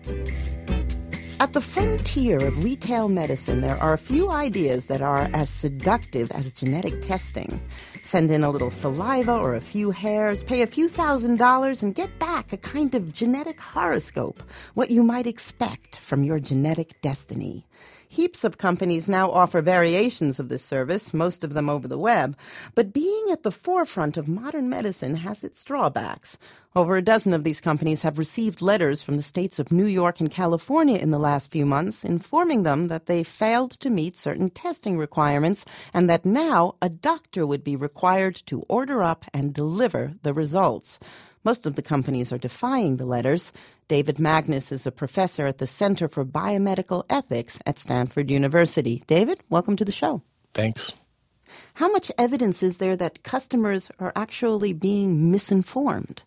At the frontier of retail medicine, there are a few ideas that are as seductive as genetic testing. Send in a little saliva or a few hairs, pay a few $1,000s, and get back a kind of genetic horoscope, what you might expect from your genetic destiny. Heaps of companies now offer variations of this service, most of them over the web. But being at the forefront of modern medicine has its drawbacks. Over a dozen of these companies have received letters from the states of New York and California in the last few months informing them that they failed to meet certain testing requirements and that now a doctor would be required to order up and deliver the results. Most of the companies are defying the letters. David Magnus is a professor at the Center for Biomedical Ethics at Stanford University. David, welcome to the show. Thanks. How much evidence is there that customers are actually being misinformed?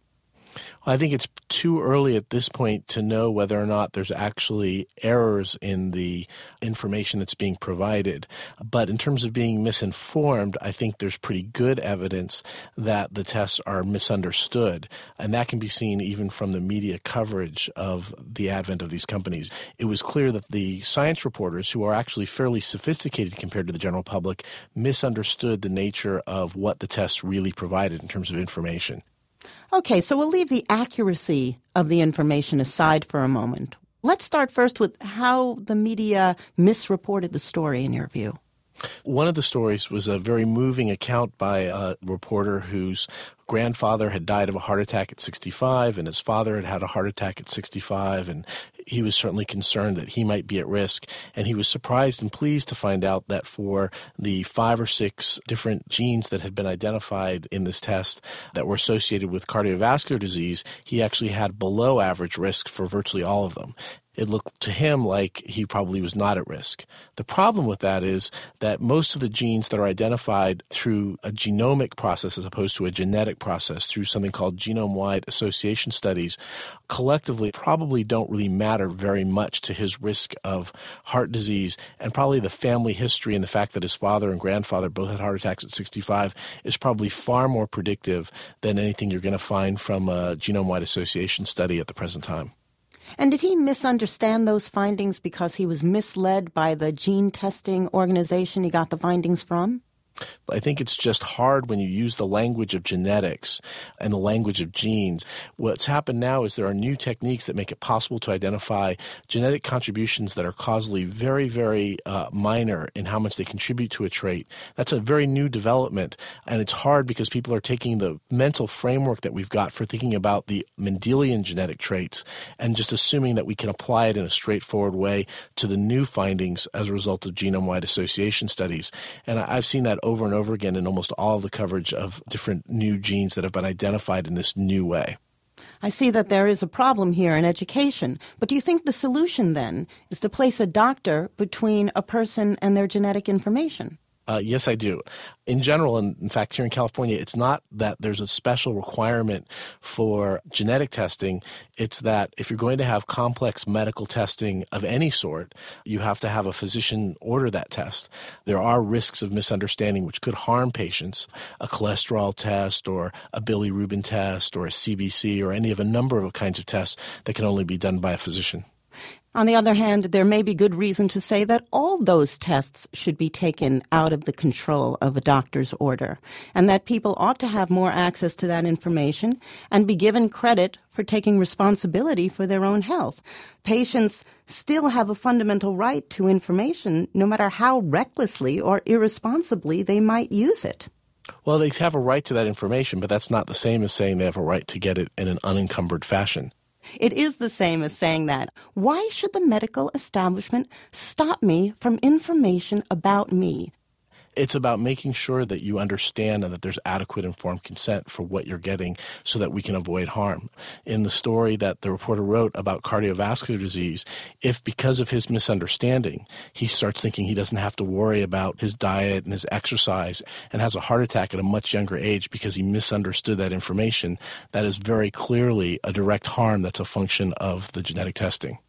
I think it's too early at this point to know whether or not there's actually errors in the information that's being provided. But in terms of being misinformed, I think there's pretty good evidence that the tests are misunderstood. And that can be seen even from the media coverage of the advent of these companies. It was clear that the science reporters, who are actually fairly sophisticated compared to the general public, misunderstood the nature of what the tests really provided in terms of information. Okay, so we'll leave the accuracy of the information aside for a moment. Let's start first with how the media misreported the story, in your view. One of the stories was a very moving account by a reporter whose grandfather had died of a heart attack at 65, and his father had had a heart attack at 65, and he was certainly concerned that he might be at risk. And he was surprised and pleased to find out that for the 5 or 6 different genes that had been identified in this test that were associated with cardiovascular disease, he actually had below average risk for virtually all of them. It looked to him like he probably was not at risk. The problem with that is that most of the genes that are identified through a genomic process as opposed to a genetic process through something called genome-wide association studies collectively probably don't really matter very much to his risk of heart disease, and probably the family history and the fact that his father and grandfather both had heart attacks at 65 is probably far more predictive than anything you're going to find from a genome-wide association study at the present time. And did he misunderstand those findings because he was misled by the gene testing organization he got the findings from? I think it's just hard when you use the language of genetics and the language of genes. What's happened now is there are new techniques that make it possible to identify genetic contributions that are causally very, very minor in how much they contribute to a trait. That's a very new development, and it's hard because people are taking the mental framework that we've got for thinking about the Mendelian genetic traits and just assuming that we can apply it in a straightforward way to the new findings as a result of genome-wide association studies. And I've seen that over and over again in almost all of the coverage of different new genes that have been identified in this new way. I see that there is a problem here in education, but do you think the solution then is to place a doctor between a person and their genetic information? Yes, I do. In general, and in fact, here in California, it's not that there's a special requirement for genetic testing. It's that if you're going to have complex medical testing of any sort, you have to have a physician order that test. There are risks of misunderstanding which could harm patients. A cholesterol test or a bilirubin test or a CBC or any of a number of kinds of tests that can only be done by a physician. On the other hand, there may be good reason to say that all those tests should be taken out of the control of a doctor's order, and that people ought to have more access to that information and be given credit for taking responsibility for their own health. Patients still have a fundamental right to information, no matter how recklessly or irresponsibly they might use it. Well, they have a right to that information, but that's not the same as saying they have a right to get it in an unencumbered fashion. It is the same as saying that. Why should the medical establishment stop me from information about me? It's about making sure that you understand and that there's adequate informed consent for what you're getting so that we can avoid harm. In the story that the reporter wrote about cardiovascular disease, if because of his misunderstanding, he starts thinking he doesn't have to worry about his diet and his exercise and has a heart attack at a much younger age because he misunderstood that information, that is very clearly a direct harm that's a function of the genetic testing.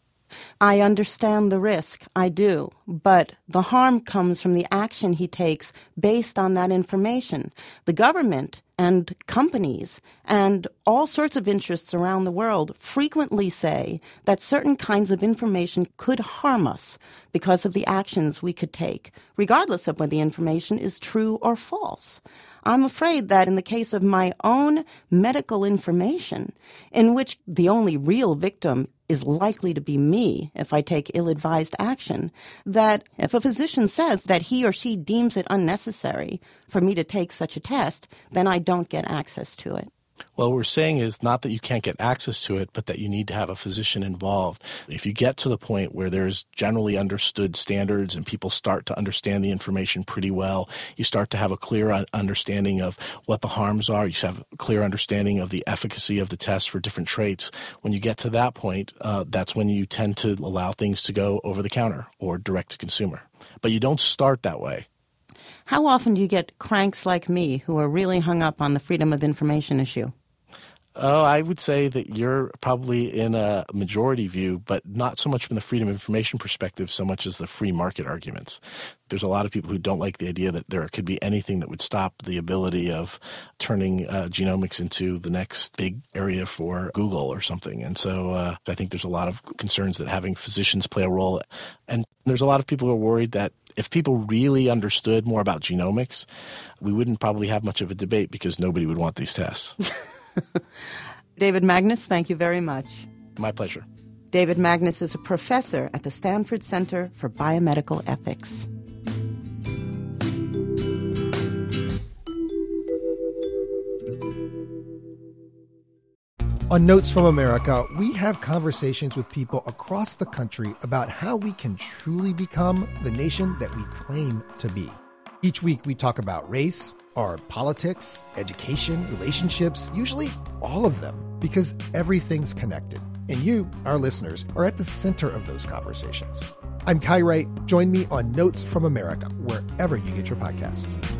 I understand the risk, I do, but the harm comes from the action he takes based on that information. The government and companies and all sorts of interests around the world frequently say that certain kinds of information could harm us because of the actions we could take, regardless of whether the information is true or false. I'm afraid that in the case of my own medical information, in which the only real victim is likely to be me if I take ill-advised action, that if a physician says that he or she deems it unnecessary for me to take such a test, then I don't get access to it. Well, what we're saying is not that you can't get access to it, but that you need to have a physician involved. If you get to the point where there's generally understood standards and people start to understand the information pretty well, you start to have a clear understanding of what the harms are, you have a clear understanding of the efficacy of the test for different traits. When you get to that point, that's when you tend to allow things to go over the counter or direct to consumer. But you don't start that way. How often do you get cranks like me who are really hung up on the freedom of information issue? Oh, I would say that you're probably in a majority view, but not so much from the freedom of information perspective so much as the free market arguments. There's a lot of people who don't like the idea that there could be anything that would stop the ability of turning genomics into the next big area for Google or something. And so I think there's a lot of concerns that having physicians play a role. And there's a lot of people who are worried that if people really understood more about genomics, we wouldn't probably have much of a debate because nobody would want these tests. David Magnus, thank you very much. My pleasure. David Magnus is a professor at the Stanford Center for Biomedical Ethics. On Notes from America, we have conversations with people across the country about how we can truly become the nation that we claim to be. Each week we talk about race, or politics, education, relationships, usually all of them, because everything's connected. And you, our listeners, are at the center of those conversations. I'm Kai Wright. Join me on Notes from America, wherever you get your podcasts.